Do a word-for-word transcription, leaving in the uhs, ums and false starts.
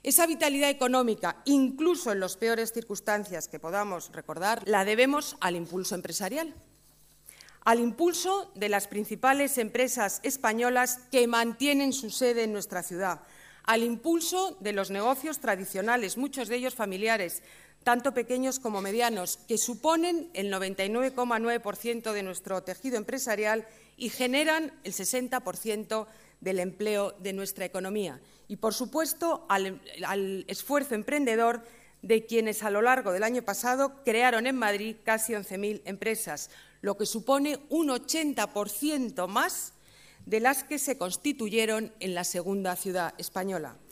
Esa vitalidad económica, incluso en las peores circunstancias que podamos recordar, la debemos al impulso empresarial, al impulso de las principales empresas españolas que mantienen su sede en nuestra ciudad, al impulso de los negocios tradicionales, muchos de ellos familiares, tanto pequeños como medianos, que suponen el noventa y nueve coma nueve por ciento de nuestro tejido empresarial y generan el sesenta por ciento del empleo de nuestra economía. Y, por supuesto, al, al esfuerzo emprendedor de quienes a lo largo del año pasado crearon en Madrid casi once mil empresas, lo que supone un ochenta por ciento más de las que se constituyeron en la segunda ciudad española.